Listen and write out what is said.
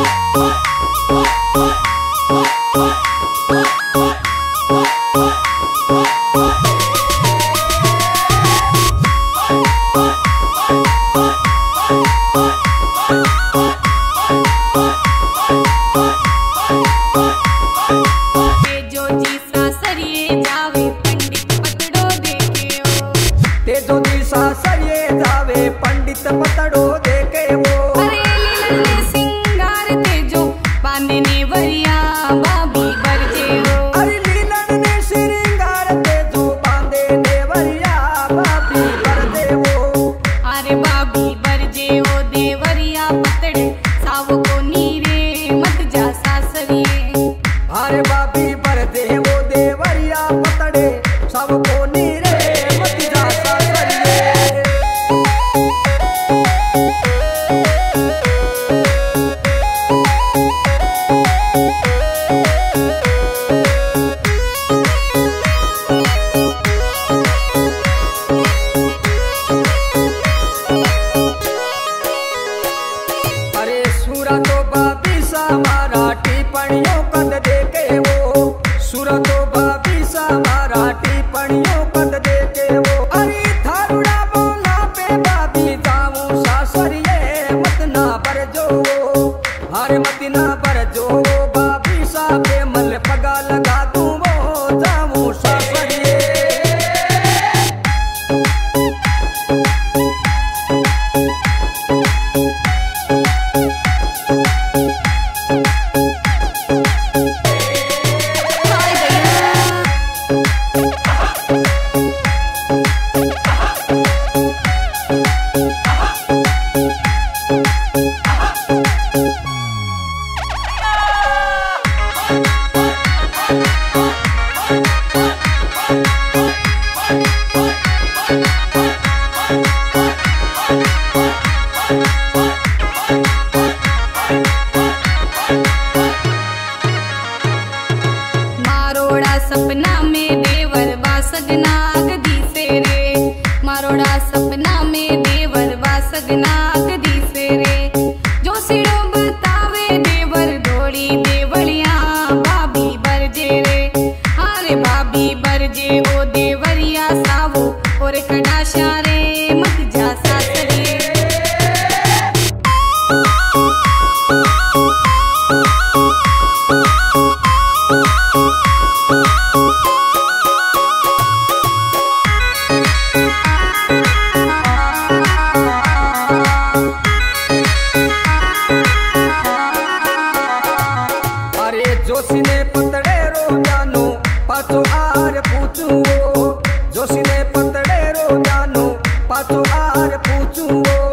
पंडित पतड़ो देखे वो सिंगार ते जो बांधने वरिया बाबी बरजे हो। अरे लीलन ने श्रृंगार ते जो बांधने वरिया बाबी बरजे वो। अरे बाबी बरजे हो देवरिया पतड़े साव को नीरे मत जा सासरिए। अरे बाबी बरजे वो देवरिया पतड़े सब को नीरे मत जा सासरिए। सूरतो बाबी सा मराठी पणियों कद देखे वो। सूरतो बाबी सा मराठी पणियों कद देखे वो। अरे थारुड़ा बोला पे बाबी जाऊं सासरिए मत ना बरजो वो। अरे मत ना बरजो वो बाबी सा पे मल पगा लगा दूं वो जाऊं सासरिए। सपना में देवर वासगनाग दिसे रे। मारोड़ा सपना में देवर वासगनाग दिसे रे। जो सिरो बतावे देवर दौड़ी देवलिया बाबी बरजे रे। हारे बाबी बरजे वो देवरिया सावो और कडाशा रे मत जा सासरिए। जोशी ने पतड़े रो जानो पाछो आर पूछू वो। जोशी ने पतड़े रो जानो पाछो आर पूछू वो।